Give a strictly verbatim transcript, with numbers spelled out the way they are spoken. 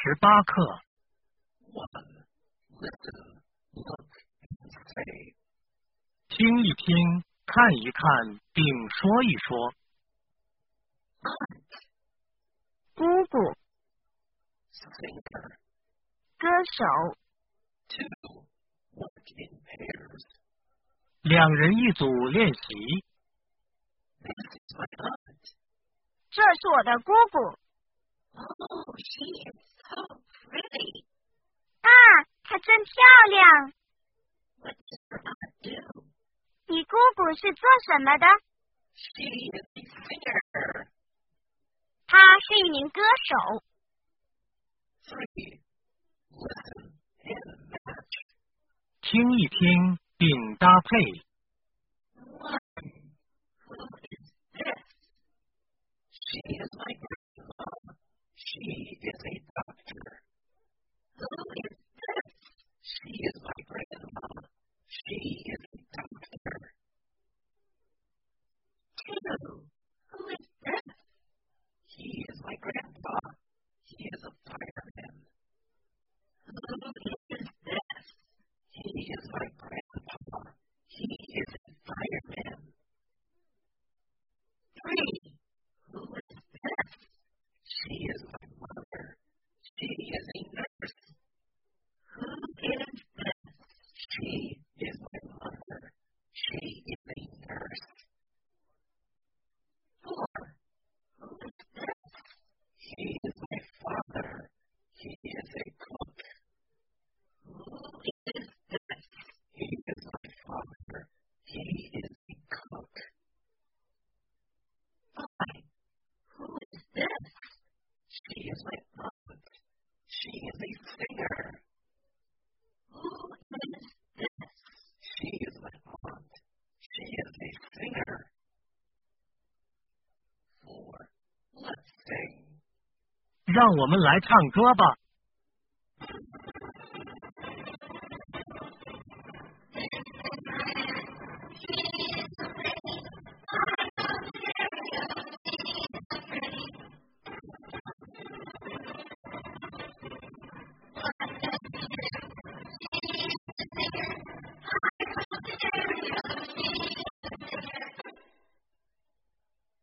十八课。 One, listen, look, and say. 听一听，看一看，并说一说。 Aunt, 姑姑， singer. 歌手， Two, work in pairs. 两人一组练习。 This is my aunt. 这是我的姑姑。 Oh, she is so pretty. 啊，她真漂亮。 What does her aunt do? 你姑姑是做什么的？ She is a singer. 她是一名歌手。 Three, listen and match. 听一听，并搭配。 One, who is this? She is my grandma. She is a doctor. Who is this? She is my grandma. She is a doctor. Two, who is this? He is my grandpa. He is a fireman. Who is this? He is my grandpa. He is a fireman. Three, who is this? She is my mother. She is a nurse. Who is this? She is my mother. She is a nurse. Four, who is this? He is my father. He is a cook. Who is this? He is my father. He is a cook. Five, who is this? She is my aunt. She is a singer. Who is this? She is my aunt. She is a singer. Four, let's sing. 让我们来唱歌吧。